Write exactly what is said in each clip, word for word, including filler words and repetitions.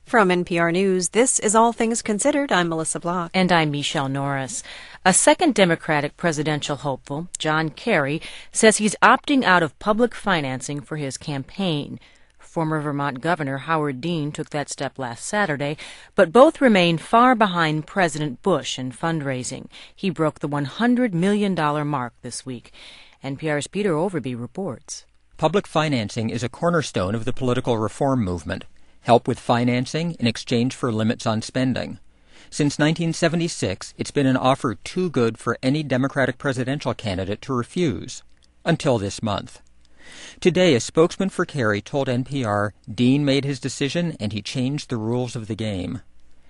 From N P R News, this is All Things Considered. I'm Melissa Block. And I'm Michelle Norris. A second Democratic presidential hopeful, John Kerry, says he's opting out of public financing for his campaign. Former Vermont Governor Howard Dean took that step last Saturday, but both remain far behind President Bush in fundraising. He broke the one hundred million dollars mark this week. N P R's Peter Overby reports. Public financing is a cornerstone of the political reform movement. Help with financing in exchange for limits on spending. Since nineteen seventy-six, it's been an offer too good for any Democratic presidential candidate to refuse. Until this month. Today, a spokesman for Kerry told N P R Dean made his decision and he changed the rules of the game.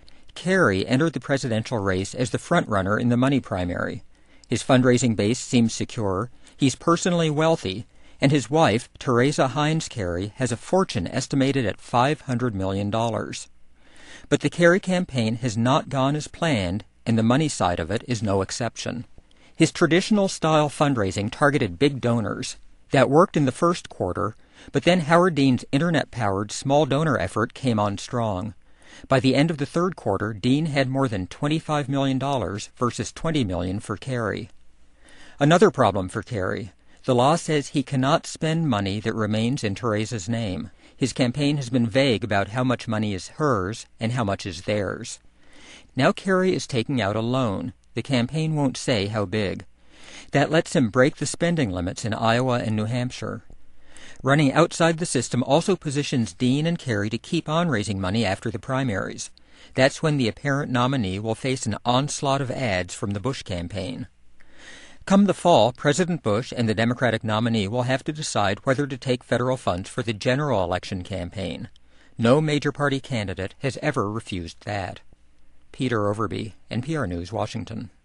Kerry entered the presidential race as the frontrunner in the money primary. His fundraising base seems secure, he's personally wealthy, and his wife, Teresa Heinz Kerry, has a fortune estimated at five hundred million dollars. But the Kerry campaign has not gone as planned, and the money side of it is no exception. His traditional-style fundraising targeted big donors. That worked in the first quarter, but then Howard Dean's internet-powered small donor effort came on strong. By the end of the third quarter, Dean had more than twenty-five million dollars versus twenty million dollars for Kerry. Another problem for Kerry. The law says he cannot spend money that remains in Teresa's name. His campaign has been vague about how much money is hers and how much is theirs. Now Kerry is taking out a loan. The campaign won't say how big. That lets him break the spending limits in Iowa and New Hampshire. Running outside the system also positions Dean and Kerry to keep on raising money after the primaries. That's when the apparent nominee will face an onslaught of ads from the Bush campaign. Come the fall, President Bush and the Democratic nominee will have to decide whether to take federal funds for the general election campaign. No major party candidate has ever refused that. Peter Overby, N P R News, Washington.